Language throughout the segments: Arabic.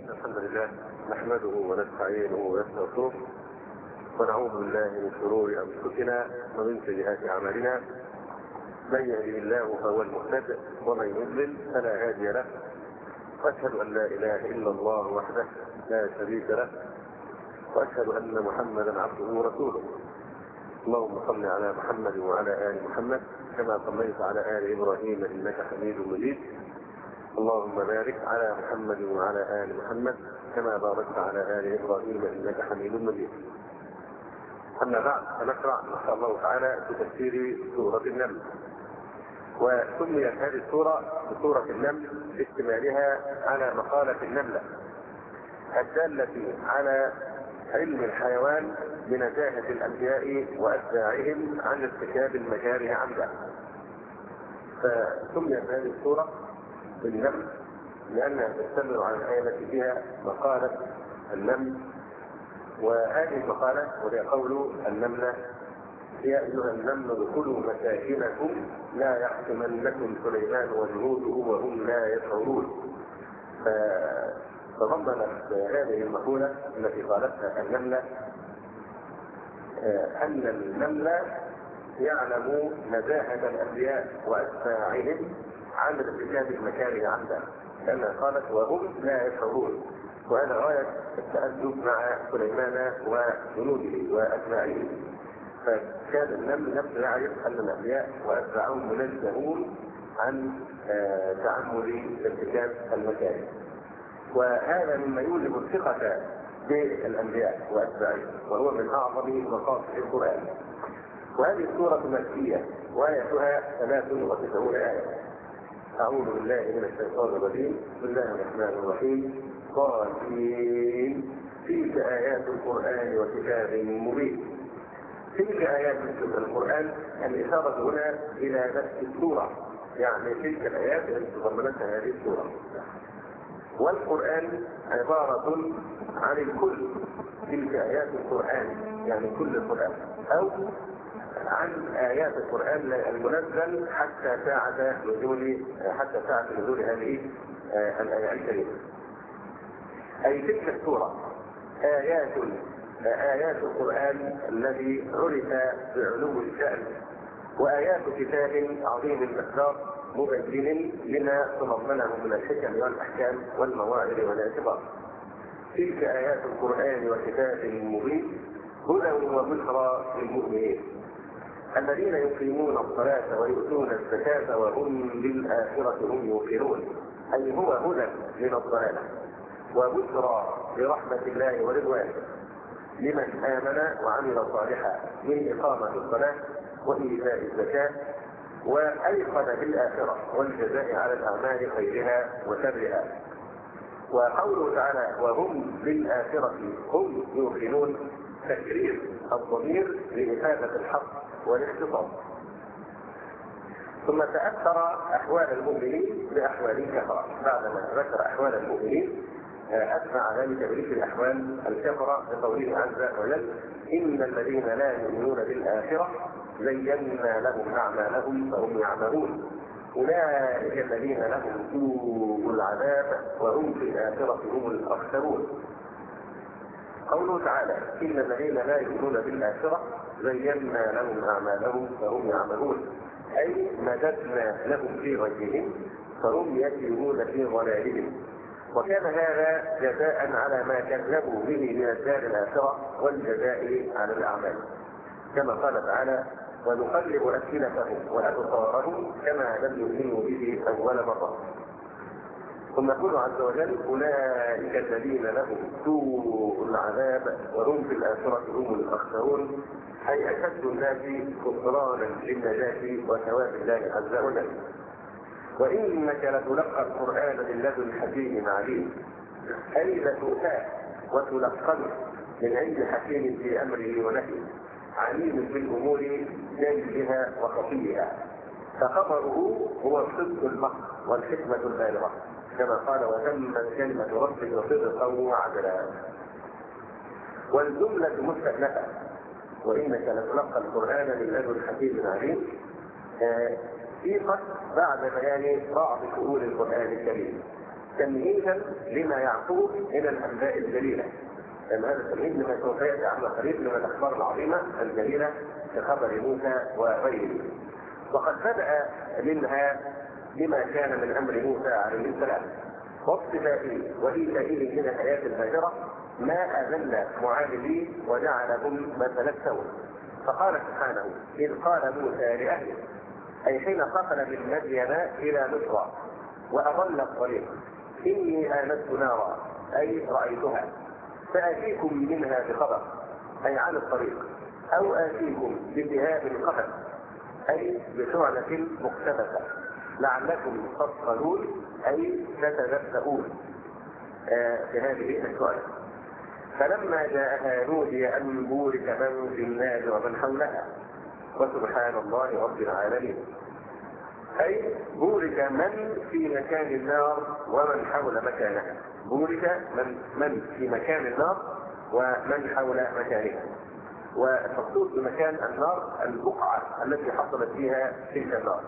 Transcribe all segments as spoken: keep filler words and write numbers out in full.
الحمد لله نحمده ونستعينه ونستغفره ونعوذ بالله من شرور انفسنا ومن سيئات اعمالنا. من يهده الله فهو المهتد ومن يضلل فلا هادي له. واشهد ان لا اله الا الله وحده لا شريك له واشهد ان محمدا عبده ورسوله. اللهم صل على محمد وعلى ال محمد كما صليت على ال ابراهيم انك حميد مجيد. اللهم بارك على محمد وعلى ال محمد كما باركت على ال ابراهيم انك حميد مجيد. اما بعد فنقرا ان شاء الله تعالى في تفسير سوره النمل. وسميت هذه السوره بسوره النمل اشتمالها على مقاله النمله الداله على علم الحيوان بنزاهه الانبياء واتباعهم عن ارتكاب المكاره عمدا. فسميت هذه السوره بالنمل لانها تشتمل على الايه التي فيها مقاله النمل. وهذه المقاله وهي قول النمله: يا ايها النمل ادخلوا مساكنكم لا يحطمنكم سليمان وجنوده وهم لا يشعرون. فتضمنت هذه المقوله التي قالتها النمله ان النمل يعلم نزاهه الانبياء واتباعهم عن ارتكاب المكاره عمدا، لانها قالت وهم لا يشعرون، وهذا غايه التادب مع سليمان وجنوده واتباعه. فكان النمل نفسه يعرف ان الانبياء واتباعهم منزهون عن تعمد ارتكاب المكاره، وهذا مما يوجب الثقه بالانبياء واتباعهم، وهو من اعظم مقاصد القران. وهذه السوره مكيه وايتها ثلاث وتسعون ايه. أعوذ بالله من الشيطان الرجيم. بسم الله الرحمن الرحيم. قاسين تلك آيات القرآن وكتاب مبين. تلك آيات القرآن الإشارة هنا إلى نفس السورة، يعني تلك الآيات التي تضمنتها هذه السورة. والقرآن عبارة عن الكل. تلك آيات القرآن يعني كل القرآن، أو عن آيات القرآن المنزل حتى ساعة نزول حتى ساعة نزول هذه الآيات الكريمة. أي تلك السورة آيات آيات القرآن الذي عرف بعلو الشأن، وآيات كتاب عظيم المقدار مبين لما تضمنه من الحكم والأحكام والمواعظ والاعتبار. تلك آيات القرآن وكتاب مبين هدى وبشرى للمؤمنين الذين يقيمون الصلاة ويؤتون الزكاة وهم بالآخرة هم يوقنون. أي هو هدى من الضلالة وبشرى برحمة الله ورضوانه لمن آمن وعمل صالحا من إقامة الصلاة وإيتاء الزكاة وأيقن بالآخرة والجزاء على الأعمال خيرها وشرها. وقوله تعالى وهم بالآخرة هم يوقنون تكرير الضمير لإفادة الحق والاختصاص. ثم تأثر أحوال المؤمنين بأحوال الكفرة. بعدما ذكر أحوال المؤمنين أتبع ذلك بذكر أحوال الكفرة بقوله عز وجل: إن الذين لا يؤمنون بالآخرة زينا لهم أعمالهم فهم يعملون أولئك الذين لهم سوء العذاب وهم في الآخرة هم الأخسرون. قوله تعالى إن الذين لا يؤمنون بالآخرة زينا لهم أعمالهم فهم يعملون، أي مددنا لهم في غيهم فهم يسيرون في ضلالهم. وكان هذا جزاء على ما كذبوا به من الدار الآخرة والجزاء على الأعمال، كما قال تعالى: ونقلب أفئدتهم وأبصارهم كما لم يؤمنوا به أول مرة. ثم يقول عز وجل: أولئك الذين لهم سوء العذاب وهم في الآخرة هم الأخسرون، أي أشد الناس خسرانا للنجاة وثواب الله عز وجل. وإنك لتلقى القرآن من لدن حكيم عليم، أي لتؤتاه وتلقنه من عند حكيم في أمره ونهيه عليم بالأمور جلها وخفيها. فخبره هو الصدق المحض والحكمة البالغة، كما قال: وتمت كلمة ربك صدقا وعدلا. والجملة مستأنفة وإنك لتلقى القرآن من لدن حكيم عليم سيقت بعد بيان بعض شؤون القرآن الكريم. تمهيدا لما يعقوب من الانباء الجليله. لان هذا التمهيد لما سوف ياتي عما قريب من الاخبار العظيمه الجليله كخبر موسى وغيره. وقد بدا منها بما كان من امر موسى عليه السلام واصطفائه وايتائه من الايات الباهره ما اذل معانديه وجعلهم مثل السوء. فقال سبحانه: اذ قال موسى لاهله، اي حين قفل من مدين الى مصر واضل الطريق، اني انست نارا، اي رايتها، فاتيكم منها بخبر، اي عن الطريق، او اتيكم بشهاب قبس، اي بشعلة مقتبسة، لعلكم تصطلون، اي تتنبؤون في هذه الشعلة. فلما جاءها نودي ان بورك من في النار ومن حولها وسبحان الله رب العالمين، اي بورك من في مكان النار ومن حول مكانها. بورك من من في مكان النار ومن حول مكانها. والمقصود بمكان النار البقعه التي حصلت فيها تلك النار.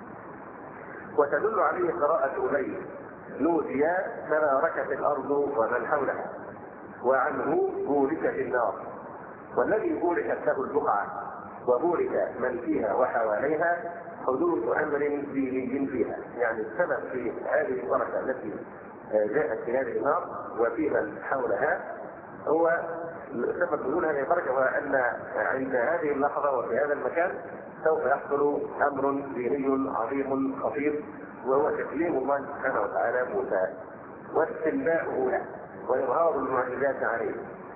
وتدل عليه قراءه ابي: نودي تباركت الارض ومن حولها، وعنه بوركت النار. والذي بوركت له البقعه وبورك من فيها وحواليها حدوث امر ديني فيها، يعني السبب في هذه البركه التي جاءت في هذه النار وفي من حولها هو سبب نزول هذه البركه، وان عند هذه اللحظه وفي هذا المكان سوف يحصل امر ديني عظيم خطير، وهو تكليم الله سبحانه وتعالى موسى واستنباؤه له واظهار المعجزات عليه،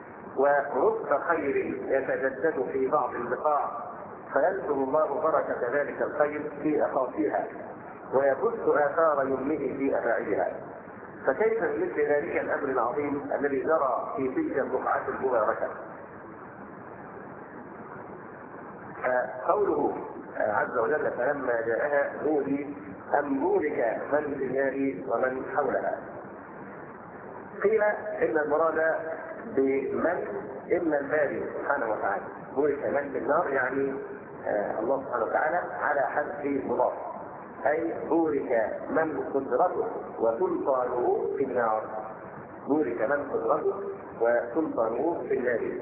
ورزق خير يتجدد في بعض البقاع فينشر الله بركه ذلك الخير في اقاصيها ويبث اثار يمنه في افاعيها. فكيف مثل ذلك الامر العظيم الذي جرى في تلك البقعه المباركه؟ فقوله عز وجل: فلما جاءها نودي ان بورك من في النار ومن حولها. قيل ان المراد بمن اما الباري سبحانه وتعالى، بورك من في النار يعني آه الله سبحانه وتعالى على حذف مضاف، اي بورك من قدرته وسلطانه في النار. بورك من قدرته وسلطانه في النار.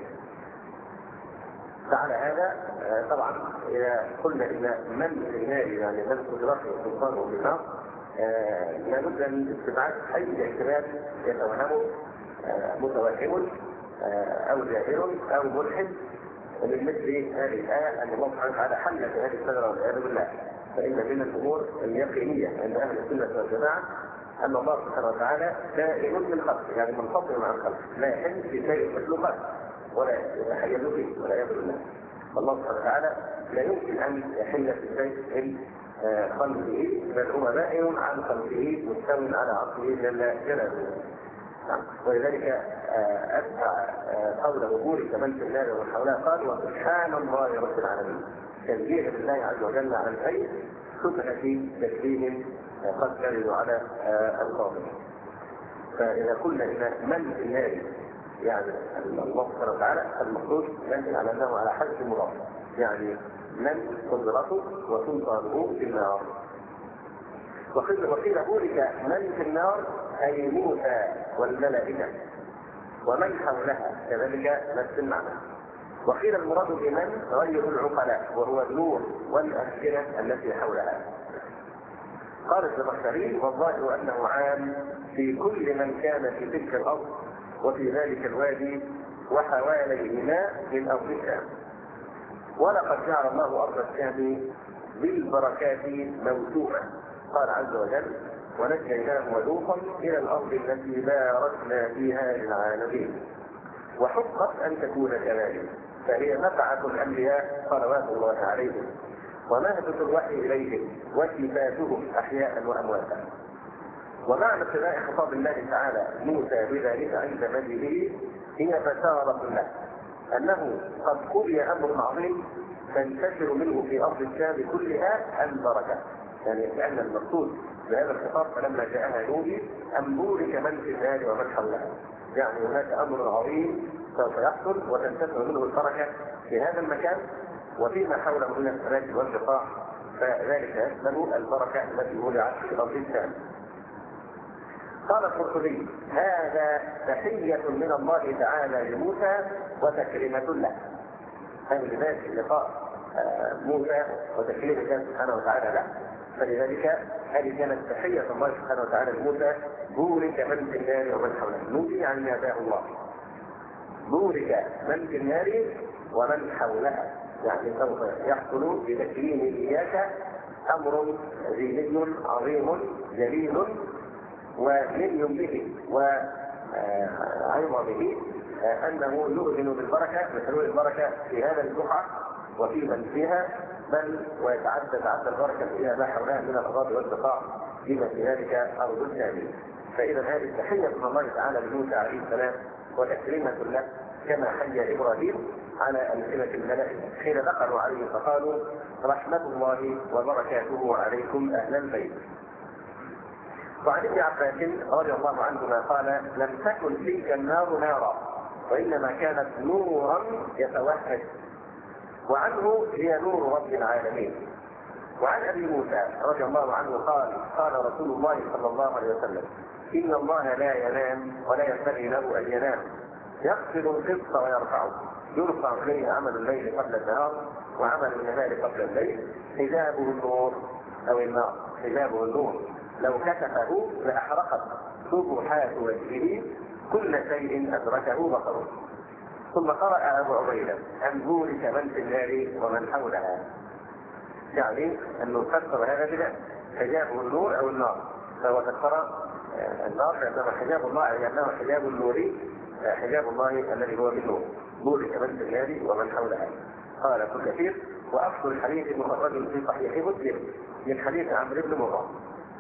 فعلى هذا آه طبعا اذا قلنا ان من في النار يعني من قدرته وسلطانه في النار آه لابد من استبعاد اي احتمال يتوهمه آه متوهم آه او جاهل او ملحد من مثل هذه الايه ان الله سبحانه وتعالى حل في هذه الشجره والعياذ بالله. فان من الامور اليقينيه عند اهل السنه والجماعه ان الله سبحانه وتعالى دائم من خلقه، يعني منفصل عن خلقه، لا يحل في شيء مخلوقات ولا يتحيز فيه والعياذ بالله. فالله سبحانه وتعالى لا يمكن ان يحل في شيء من خلقه، بل هو بائن عن خلقه مستوٍ على عرشه جل جلاله. ولذلك اتبع قوله بورك من في النار ومن حولها قال: وسبحان الله رب العالمين، تنزيها لله عز وجل عن اي شبهه تشبيه قد ترد على القاضي. فاذا قلنا ان من في النار يعني الله سبحانه وتعالى المقصود ينزل على انه على حد مضاف، يعني من قدرته وسلطانه في النار. وقيل بورك من في النار اي موسى والملائكه ومن حولها كذلك نفس المعنى. وقيل المراد بمن غير العقلاء وهو النور والامكنه التي حولها. قال الزمخشري: والظاهر انه عام في كل من كان في تلك الارض وفي ذلك الوادي وحواليهما من ارض الشام. ولقد جعل الله ارض الشام بالبركات موسوعه. قال عز وجل: ونجيناه ولوطا الى الارض التي باركنا فيها للعالمين. وحقت ان تكون كذلك، فهي مبعث الانبياء صلوات الله عليهم ومهبط الوحي اليهم وكفاتهم احياء وامواتا. ومعنى ابتداء خطاب الله تعالى موسى بذلك عند مجيئه هي بشاره له انه قد قضي امر عظيم تنتشر منه في ارض الشام كلها البركه. يعني لان المقصود بهذا الخطاب فلما جاءها نودي ان بورك من في النار ومن حولها، يعني هناك امر عظيم سوف يحصل وتنتشر منه البركه في هذا المكان وفيما حوله من الاماكن والبقاع، فذلك يشمل البركه التي وضعت في ارض الشام. قال القرطبي: هذا تحية من الله تعالى لموسى وتكريمة له. هذا لذلك لقاء موسى وتكريم الله سبحانه وتعالى له، فلذلك هذه كانت تحية الله سبحانه وتعالى لموسى: بورك من في النار ومن حوله. نودي عن ناداه الله: بورك من في النار ومن حولها، يعني سوف يحصل بتكريم إياك أمر ديني عظيم جليل ومن به وعظمه أنه يؤذن بالبركة بحلول البركة في هذا البقعة وفي من فيها، بل ويتعدى تعدى البركة إلى ما حولها من الأرض والبقاع بما في ذلك أرض الثانية. فإذا هذه تحية من الله تعالى لموسى عليه السلام وتكريمة له، كما حي إبراهيم على ألسنة الملائكة حين دخلوا عليه فقالوا: رحمة الله وبركاته عليكم أهل البيت. وعن ابن عباس رضي الله عنهما قال: لم تكن تلك النار نارا، وإنما كانت نورا يتوهج، وعنه هي نور رب العالمين. وعن أبي موسى رضي الله عنه قال: قال رسول الله صلى الله عليه وسلم: إن الله لا ينام ولا ينبغي له أن ينام، يقصد القسط ويرفعه، يرفع إليه عمل الليل قبل النهار وعمل النهار قبل الليل، حجابه النور أو النار، حجابه النور لو كشفه لأحرقت سبحات وجهه كل شيء أدركه بصره. ثم قرأ أبو عبيدة: أن بورك من في النار ومن حولها، يعني أنه فسر هذا بذلك: حجابه النور أو النار، فهو فسر النار لأنه حجاب الله، لأنه حجاب النوري، حجاب الله الذي هو بالنور. بورك من في النار ومن حولها. قال ابن كثير: وأصل الحديث مخرج في صحيح مسلم من حديث عمرو بن مرة: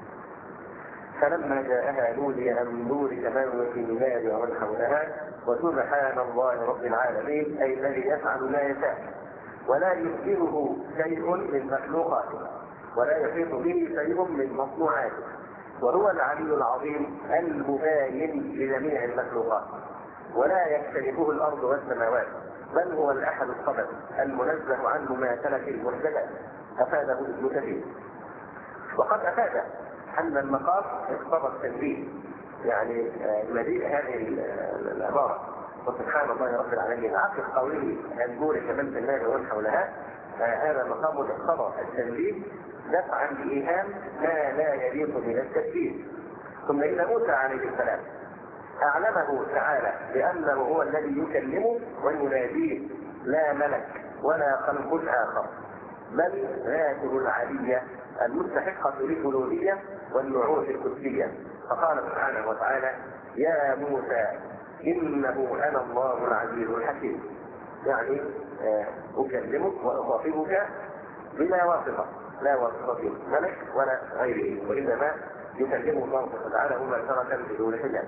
فلما جاءها نودي أن بورك من في النار ومن حولها وسبحان الله رب العالمين، أي الذي يفعل ما يشاء ولا يشبهه شيء من مخلوقاته ولا يحيط به شيء من مصنوعاته، وهو العلي العظيم المباين لجميع المخلوقات، ولا يختلفه الأرض والسماوات، بل هو الأحد الصمد المنزه عنه ما تلك المحدثات. أفاده ابن كثير. وقد أفاد أن المقام اقتضى التنبيه، يعني مجيء هذه العبارة وسبحان الله رب العالمين عقب قوله أن بورك من في النار ومن حولها، هذا مقام اقتضى التنبيه دفعا لإيهام ما لا يليق من التكبير. ثم إن موسى عليه السلام أعلمه تعالى بأنه هو الذي يكلمه ويناديه، لا ملك ولا خلق آخر، بل ذاته العلية المستحقة للألوهية والنعوت القدسية. فقال سبحانه وتعالى: يا موسى إنه أنا الله العزيز الحكيم، يعني أكلمك وأخاطبك بلا واسطة، لا واسطة ملك ولا غيره، وإنما يكلمه الله تعالى مباشرة بدون حجاب.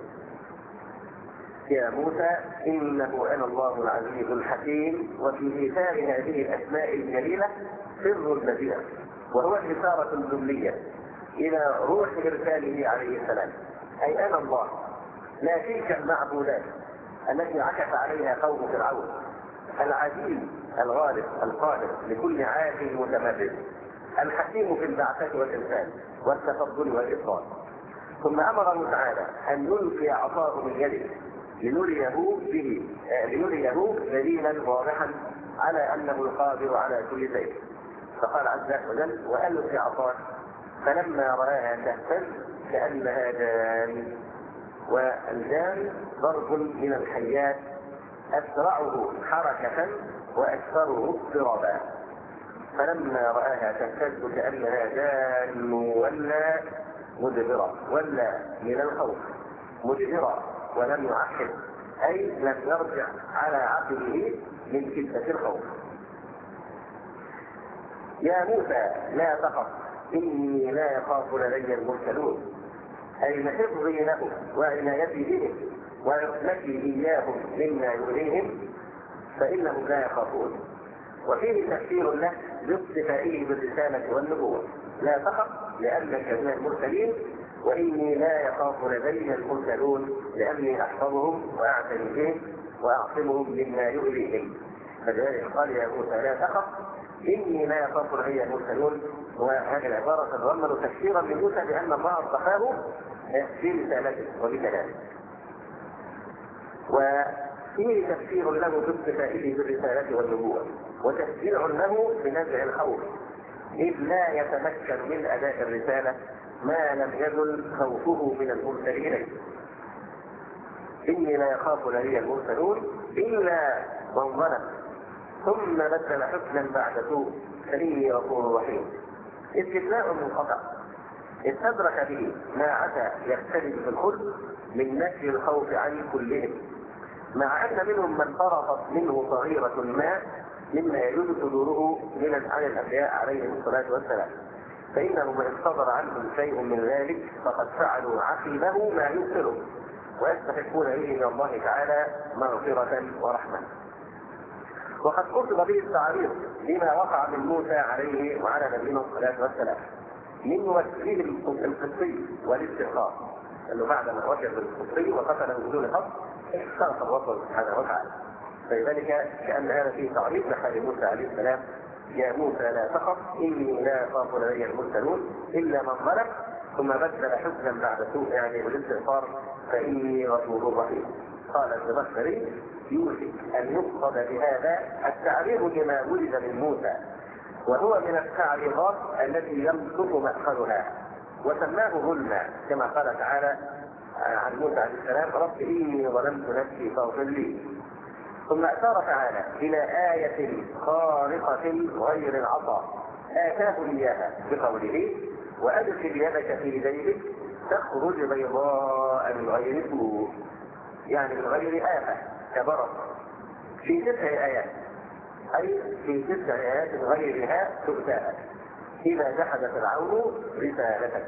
يا موسى إنه أنا الله العزيز الحكيم. وفي إيثار هذه الأسماء الجليلة سر البديع، وهو الإشارة الجملية إلى روح إرساله عليه السلام، أي أنا الله، لا تلك المعبودات التي عكف عليها قوم فرعون، العزيز الغالب القادر لكل عاش متمرد، الحكيم في البعثة والإرسال والتفضل والإفضال. ثم أمره تعالى أن يلقي عصاه من يده لنريه به لنريه دليلا واضحا على أنه القادر على كل شيء. فقال عز وجل: وألق عصاك فلما رآها تهتز كأنها جان. والجان ضرب من الحيات أسرعه حركة وأكثره اضطرابا. فلما رآها تهتز كأنها جان ولا مدبرا، ولا من الخوف مدبرا ولم يعقب، أي لم يرجع على عقله من شدة الخوف. يا موسى لا تخف إني لا يخاف لدي المرسلون، أي لحفظي لهم وعنايتي بهم وعصمتي إياهم مما يؤذيهم فإنهم لا يخافون. وفيه تفسير له باصطفائه بالرسالة والنبوة: لا تخف لأنك من المرسلين، وإني لا يخاف لدي المرسلون لأني أحفظهم وأعتني بهم وأعصمهم مما يؤذيهم. فلذلك قال: يا موسى لا تخف إني لا يخاف لدي المرسلون. وهذه العبارة تتضمن تفسيرا من موسى بأن الله اصطفاه في رسالته وبكلامه، وفيه تفسير له باصطفائه بالرسالة والنبوة، وتشجيع له بنزع الخوف، إذ لا يتمكن من أداء الرسالة ما لم يزل خوفه من المرسل إليه. إني لا يخاف لدي المرسلون إلا من ظلم ثم بدل حسنا بعد سوء فإني غفور رحيم. استثناء منقطع استدرك به ما عسى يختلف في الخلق من نفي الخوف عن كلهم، مع أن منهم من فرطت منه صغيرة ما مما يجوز صدوره من عن الأنبياء عليهم الصلاة والسلام، فإنه من صدر عنهم شيء من ذلك فقد فعلوا عقبه ما يبطله ويستحقون به من الله تعالى مغفرة ورحمة. وقد قصد به التعريض لما وقع من موسى عليه وعلى نبينا الصلاة والسلام من وجهه القبطي والاستحقاق، أنه بعدما وجد القبطي وقتله بدون قصد استغفر الله سبحانه وتعالى. فلذلك كأن هذا فيه تعريض لحال موسى عليه السلام: يا موسى لا تخف إني لا أخاف لدي المرسلون إلا من ظلم ثم بدل حسنا بعد سوء، يعني بالاستغفار، فإني غفور رحيم. قال الزمخشري: يوشك أن يقصد بهذا التعريض لما ولد من موسى، وهو من التعريضات التي يمسك مأخذها، وسماه ظلما كما قال تعالى عن موسى عليه السلام: رب إني ظلمت نفسي فاغفر لي. ثم أشار تعالى إلى آية خارقة غير العصا آتاه إياها بقوله: وأدخل يدك في جيبك تخرج بيضاء من غير سوء، يعني من غير آفة كبرص، في تسع آيات، أي في تسع آيات غيرها تؤتاها إذا جحد فرعون رسالتك.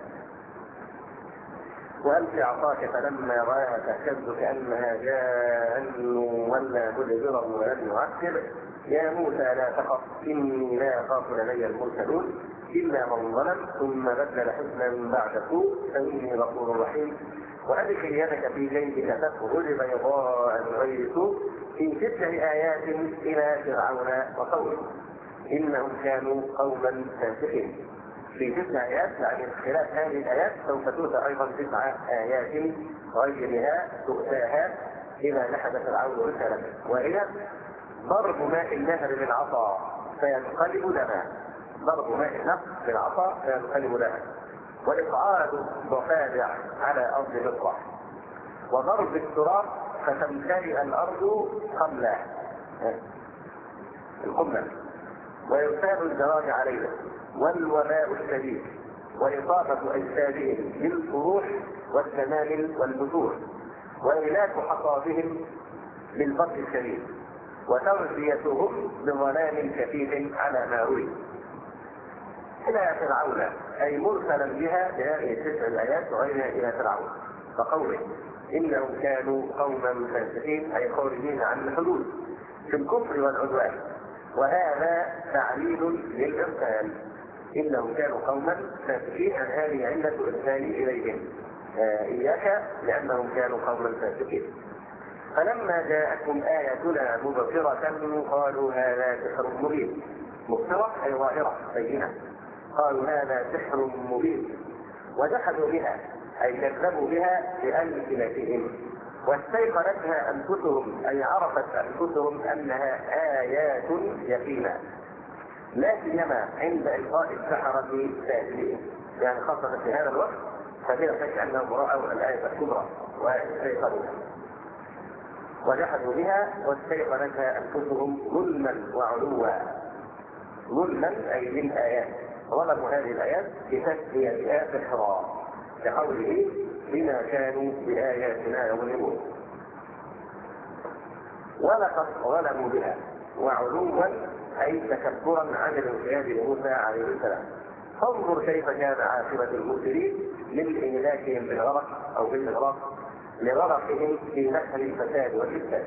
وألق عصاك فلما رآها تهتز كأنها جان ولا مدبرا ولم يعقب يا موسى لا تخف إني لا أخاف لدي المرسلون إلا من ظلم ثم بدل حسنا بعد سوء فإني غفور رحيم. وأدخل يدك في جيبك تخرج بيضاء من غير سوء في تسع آيات إلى فرعون وقومه إنهم كانوا قوما فاسقين. في تسع آيات، يعني خلال هذه الآيات سوف تؤتى أيضا تسع آيات غيرها تؤتاها إذا نحد فرعون رسالته، وهي ضرب ماء النهر بالعصا فينقلب دما، ضرب ماء النهر بالعصا فينقلب دما، وإقعاد ضفادع على أرض مصر، وضرب التراب فتمتلئ الأرض قملا القمل، ويرسال الزواج عليها، والوباء الشديد، وإصابة أجسادهم بالقروح والسنامل والبذور، وإهلاك حصادهم بالبرد الشديد، وتغذيتهم بظلام كثيف على ما أريد. إلى فرعون أي مرسلا بها بهذه التسع الآيات وغيرها إلى فرعون، فقوله إنهم كانوا قوما فاسقين أي خارجين عن الحدود في الكفر والعدوان، وهذا تعليل للإرسال. إنهم كانوا قوما فاسقين، عن هذه علة الإرسال إليهم آه إياك لأنهم كانوا قوما فاسقين. فلما جاءتهم آياتنا مبصرة قالوا هذا سحر مبين. مبصرة أي ظاهرة بينة. قالوا هذا سحر مبين وجحدوا بها أي كذبوا بها بألسنتهم، واستيقنتها أنفسهم أي عرفت أنفسهم أنها آيات يقينة، لا سيما عند إلقاء السحرة ساجدين، يعني خاصة في هذا الوقت فبلا شك أنهم رأوا الآية الكبرى واستيقنوها. وجحدوا بها واستيقنتها أنفسهم ظلما وعلوا. ظلما أي للآيات، ظلموا هذه الآيات بتسميتها سحرا كقوله بما كانوا بآياتنا يظلمون. ولقد ظلموا بها وعلوا أي تكبرا عن الانقياد لموسى عليه السلام. فانظر كيف كان عاقبة المرسلين من إهلاكهم بالغرق أو بالإغراق لغرقهم في نحر الفساد والإفساد.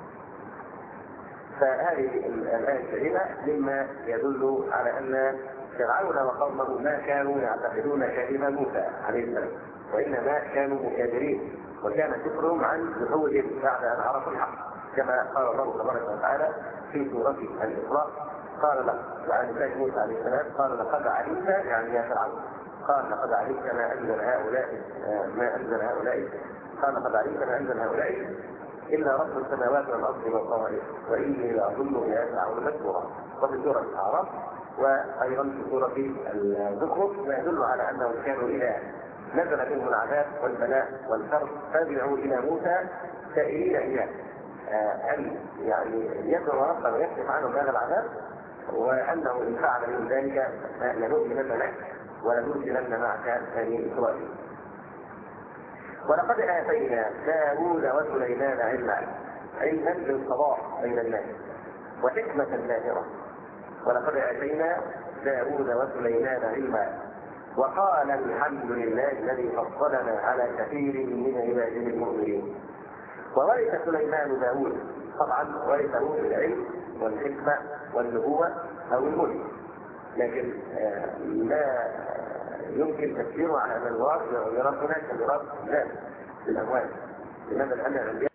فهذه الآية الكريمة مما يدل على أن فرعون وقومه ما كانوا يعتقدون كلمة موسى عليه السلام، وإنما كانوا مكابرين، وكان كفرهم عن جحودهم بعد أن عرفوا الحق، كما قال الله تبارك وتعالى في سورة الإسراء قال له يعني سيد موسى عليه السلام قال لقد علمت يعني يا فرعون، قال لقد علمت ما انزل هؤلاء ما انزل هؤلاء قال لقد علمت ما انزل هؤلاء الا رب السماوات والارض والطوائف واني لاظن يا فرعون مسحورا. وفي سوره الاعراف وايضا في سوره الزخرف ما يدل على انهم كانوا اذا نزل بهم العذاب والبلاء والكرب فادعوا الى موسى سائلين اياه ان يعني يدعو ربه ويكشف عنهم هذا العذاب، وانه ان فعل من ذلك لنؤمنن لك ولنرسلن معك بني اسرائيل. ولقد اتينا داوود وسليمان علما علما للقضاء بين الناس وحكمه باهره. ولقد اتينا داوود وسليمان علما وقال الحمد لله الذي فضلنا على كثير من عباده المؤمنين. وورث سليمان داوود، طبعا ورثه بالعلم والحكمه والنبوه او الملك، لكن لا يمكن تفسيره على ان الوارث يراد هناك ميراث ذات الاموال. لماذا؟ لان